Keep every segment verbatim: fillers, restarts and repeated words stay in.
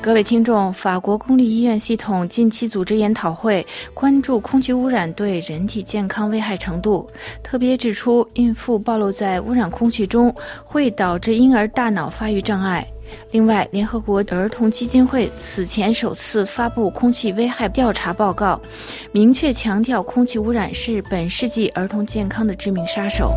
各位听众，法国公立医院系统近期组织研讨会，关注空气污染对人体健康危害程度，特别指出孕妇暴露在污染空气中会导致婴儿大脑发育障碍。另外，联合国儿童基金会此前首次发布空气危害调查报告，明确强调空气污染是本世纪儿童健康的致命杀手。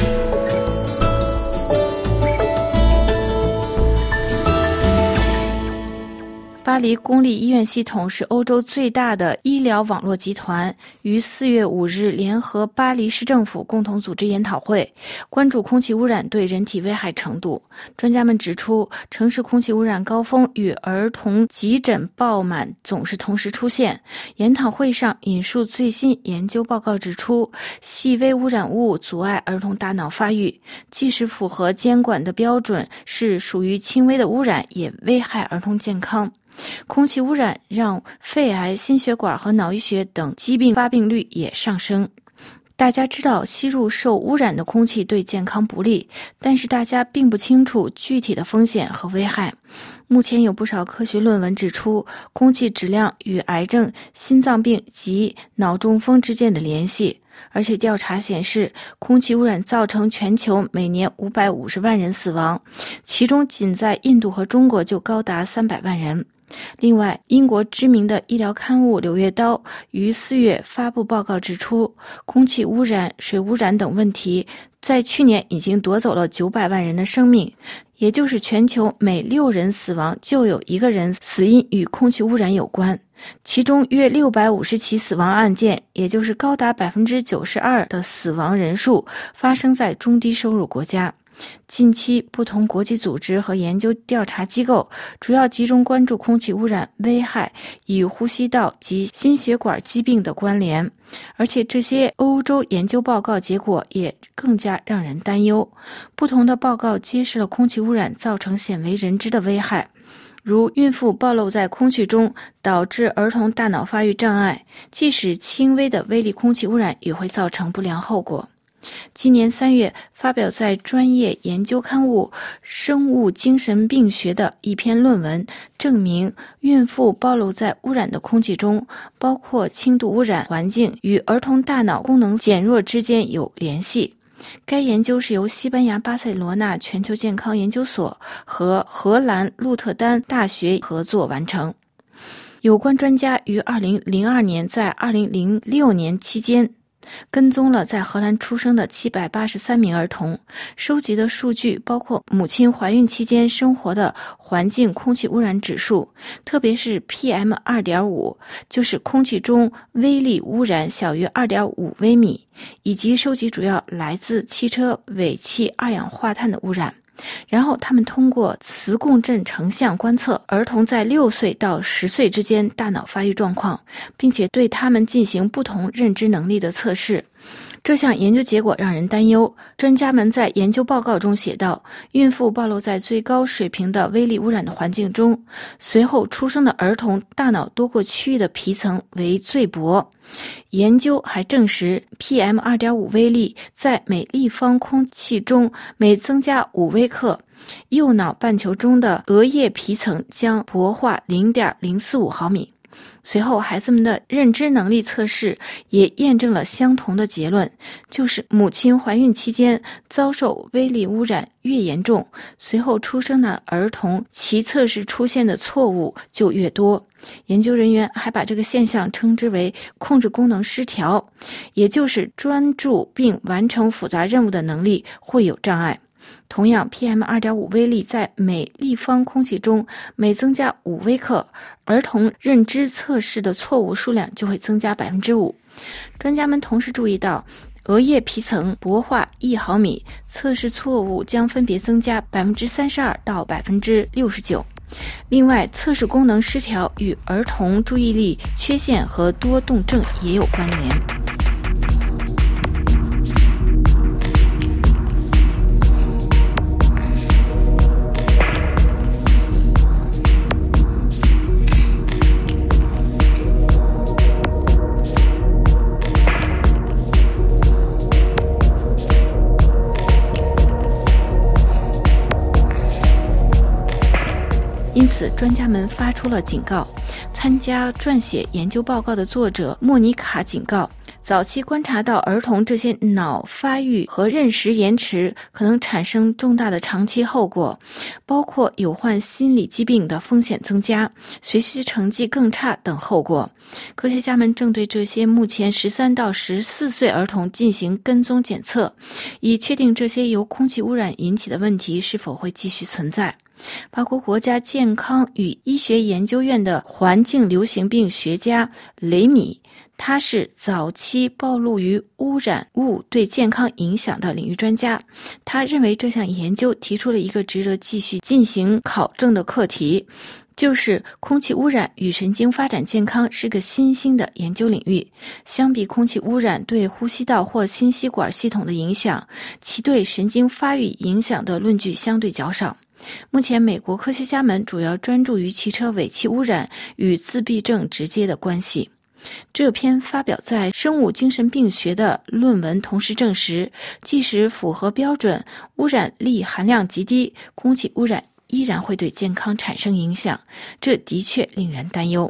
巴黎公立医院系统是欧洲最大的医疗网络集团，于四月五日联合巴黎市政府共同组织研讨会，关注空气污染对人体危害程度。专家们指出，城市空气污染高峰与儿童急诊爆满总是同时出现。研讨会上引述最新研究报告指出，细微污染物阻碍儿童大脑发育，即使符合监管的标准，是属于轻微的污染，也危害儿童健康。空气污染让肺癌、心血管和脑溢血等疾病发病率也上升。大家知道吸入受污染的空气对健康不利，但是大家并不清楚具体的风险和危害。目前有不少科学论文指出，空气质量与癌症、心脏病及脑中风之间的联系。而且调查显示，空气污染造成全球每年五百五十万人死亡，其中仅在印度和中国就高达三百万人。另外，英国知名的医疗刊物《柳叶刀》于四月发布报告指出，空气污染、水污染等问题在去年已经夺走了九百万人的生命，也就是全球每六人死亡就有一个人死因与空气污染有关。其中约六百五十起死亡案件，也就是高达 百分之九十二 的死亡人数发生在中低收入国家。近期，不同国际组织和研究调查机构主要集中关注空气污染危害与呼吸道及心血管疾病的关联，而且这些欧洲研究报告结果也更加让人担忧。不同的报告揭示了空气污染造成鲜为人知的危害，如孕妇暴露在空气中导致儿童大脑发育障碍，即使轻微的微粒空气污染也会造成不良后果。今年三月发表在专业研究刊物《生物精神病学》的一篇论文证明，孕妇暴露在污染的空气中，包括轻度污染环境与儿童大脑功能减弱之间有联系。该研究是由西班牙巴塞罗那全球健康研究所和荷兰鹿特丹大学合作完成。有关专家于二零零二年在二零零六年期间跟踪了在荷兰出生的七百八十三名儿童，收集的数据包括母亲怀孕期间生活的环境空气污染指数，特别是 P M 二点五， 就是空气中微粒污染小于 二点五微米，以及收集主要来自汽车尾气二氧化碳的污染。然后他们通过磁共振成像观测儿童在六岁到十岁之间大脑发育状况，并且对他们进行不同认知能力的测试。这项研究结果让人担忧。专家们在研究报告中写道，孕妇暴露在最高水平的微粒污染的环境中，随后出生的儿童大脑多个区域的皮层为最薄。研究还证实 P M 二点五 微粒在每立方空气中每增加五微克，右脑半球中的额叶皮层将薄化 零点零四五毫米。随后孩子们的认知能力测试也验证了相同的结论，就是母亲怀孕期间遭受微粒污染越严重，随后出生的儿童其测试出现的错误就越多。研究人员还把这个现象称之为控制功能失调，也就是专注并完成复杂任务的能力会有障碍。同样 P M 二点五 微粒在每立方空气中每增加五微克，儿童认知测试的错误数量就会增加 百分之五。 专家们同时注意到，额叶皮层薄化一毫米，测试错误将分别增加 百分之三十二 到 百分之六十九。另外，测试功能失调与儿童注意力缺陷和多动症也有关联。因此此专家们发出了警告。参加撰写研究报告的作者莫妮卡警告，早期观察到儿童这些脑发育和认识延迟可能产生重大的长期后果，包括有患心理疾病的风险增加、学习成绩更差等后果。科学家们正对这些目前十三到十四岁儿童进行跟踪检测，以确定这些由空气污染引起的问题是否会继续存在。法国国家健康与医学研究院的环境流行病学家雷米，他是早期暴露于污染物对健康影响的领域专家。他认为这项研究提出了一个值得继续进行考证的课题，就是空气污染与神经发展健康是个新兴的研究领域。相比空气污染对呼吸道或心吸管系统的影响，其对神经发育影响的论据相对较少。目前美国科学家们主要专注于汽车尾气污染与自闭症直接的关系。这篇发表在《生物精神病学》的论文同时证实，即使符合标准，污染力含量极低，空气污染依然会对健康产生影响，这的确令人担忧。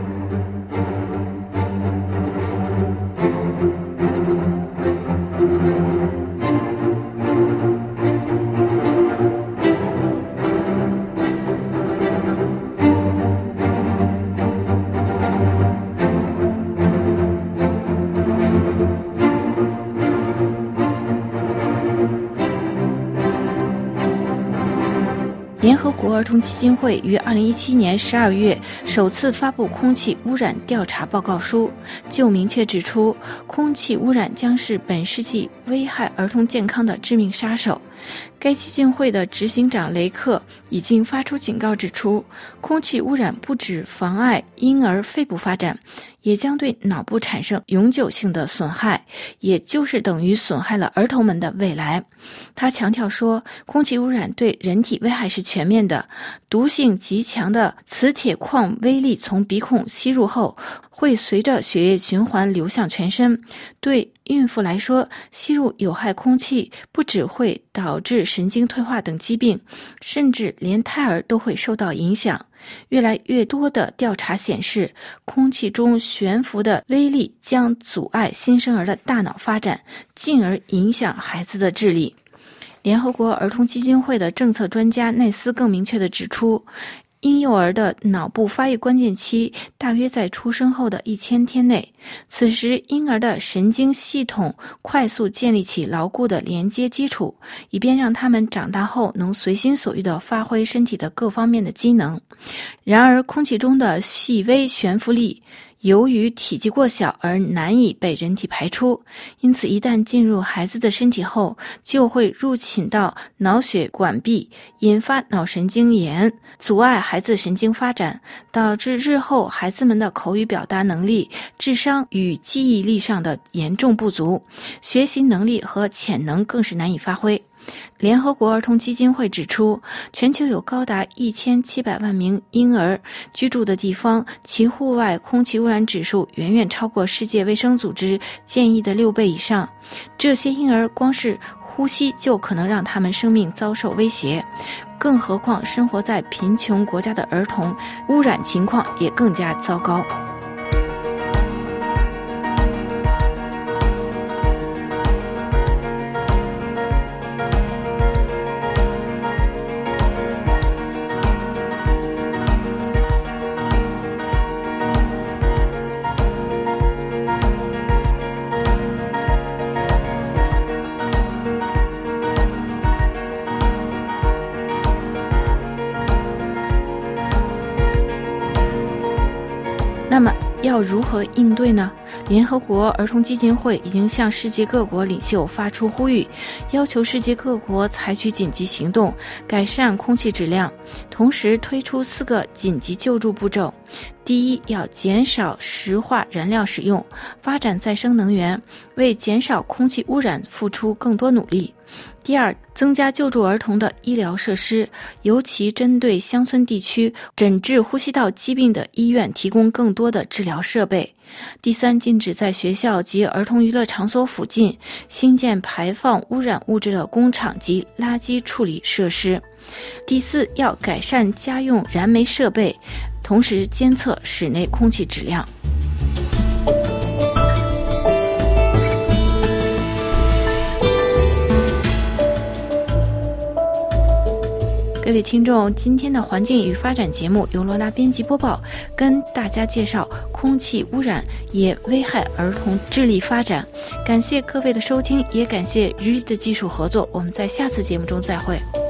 联合国儿童基金会于二零一七年十二月首次发布空气污染调查报告书，就明确指出，空气污染将是本世纪危害儿童健康的致命杀手。该基金会的执行长雷克已经发出警告，指出空气污染不只妨碍婴儿肺部发展，也将对脑部产生永久性的损害，也就是等于损害了儿童们的未来。他强调说，空气污染对人体危害是全面的，毒性极强的磁铁矿微粒从鼻孔吸入后，会随着血液循环流向全身。对孕妇来说，吸入有害空气不只会导致神经退化等疾病，甚至连胎儿都会受到影响。越来越多的调查显示，空气中悬浮的微粒将阻碍新生儿的大脑发展，进而影响孩子的智力。联合国儿童基金会的政策专家奈斯更明确地指出，婴幼儿的脑部发育关键期大约在出生后的一千天内，此时婴儿的神经系统快速建立起牢固的连接基础，以便让他们长大后能随心所欲地发挥身体的各方面的机能。然而，空气中的细微悬浮力由于体积过小而难以被人体排出，因此一旦进入孩子的身体后，就会入侵到脑血管壁，引发脑神经炎，阻碍孩子神经发展，导致日后孩子们的口语表达能力、智商与记忆力上的严重不足，学习能力和潜能更是难以发挥。联合国儿童基金会指出，全球有高达一千七百万名婴儿居住的地方，其户外空气污染指数远远超过世界卫生组织建议的六倍以上。这些婴儿光是呼吸就可能让他们生命遭受威胁，更何况生活在贫穷国家的儿童，污染情况也更加糟糕。那么要如何应对呢？联合国儿童基金会已经向世界各国领袖发出呼吁，要求世界各国采取紧急行动，改善空气质量，同时推出四个紧急救助步骤。第一，要减少石化燃料使用，发展再生能源，为减少空气污染付出更多努力。 第二，增加救助儿童的医疗设施，尤其针对乡村地区诊治呼吸道疾病的医院提供更多的治疗设备。第三，禁止在学校及儿童娱乐场所附近新建排放污染物质的工厂及垃圾处理设施。第四，要改善家用燃煤设备，同时监测室内空气质量。各位听众，今天的环境与发展节目由罗拉编辑播报，跟大家介绍空气污染也危害儿童智力发展。感谢各位的收听，也感谢日日的技术合作，我们在下次节目中再会。